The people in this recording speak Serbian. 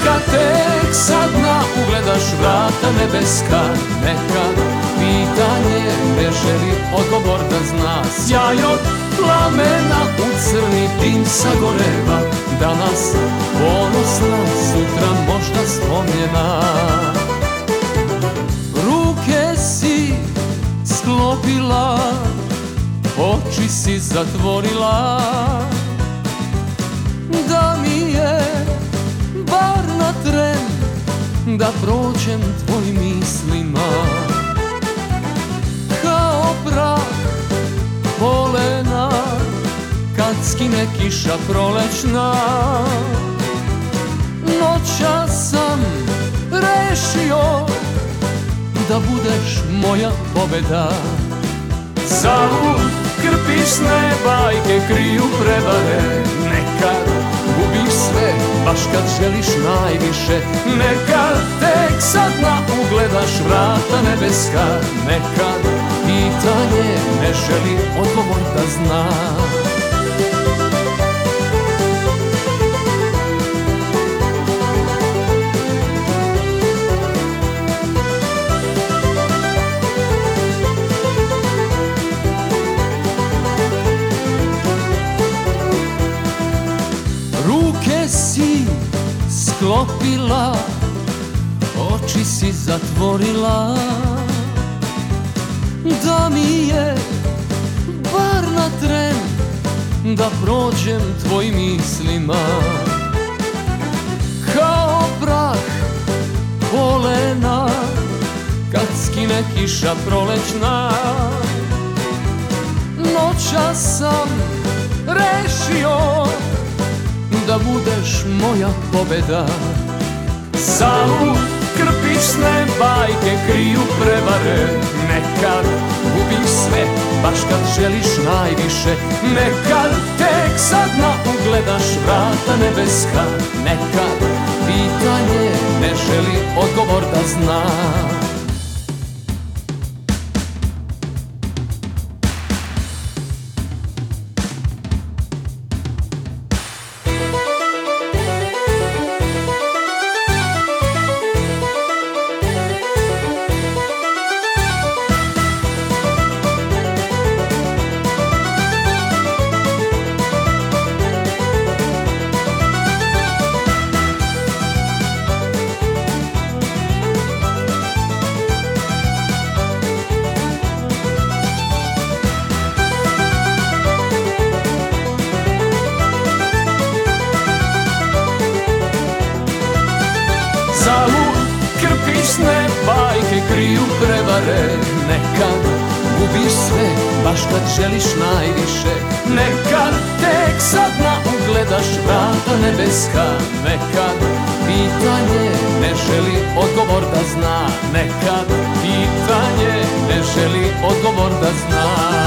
Kad tek sad na ugledaš vrata nebeska, nekad pitanje ne želi odgovor da zna. Sjaj od plamena u crni dim sagoreva, danas ponosna, sutra možda slomljena. Ruke si sklopila, oči si zatvorila, da mi je bar na tren da prođem tvojim mislima. Kao prah polena kad skine kiša prolećna, noćas sam rešio da budeš moja pobeda. Zalud krpišne bajke kriju prevare, nekad gubiš sve baš kad želiš najviše. Nekad tek sad na ugledaš vrata nebeska, nekad pitanje ne želi odgovor da zna. Ruke si sklopila, oči si zatvorila, da mi je bar na tren da prođem tvojim mislima. Kao prah polena kad skine kiša prolećna, noćas sam rešio da budeš moja pobeda. Zalud krpišne bajke kriju prevare, nekad gubiš sve baš kad želiš najviše. Nekad tek sad na ugledaš vrata nebeska, nekad pitanje ne želi odgovor da zna. Zalud krpišne bajke kriju prevare, nekad gubiš sve baš kad želiš najviše. Nekad tek sad na ugledaš vrata nebeska, nekad pitanje ne želi odgovor da zna. Nekad pitanje ne želi odgovor da zna.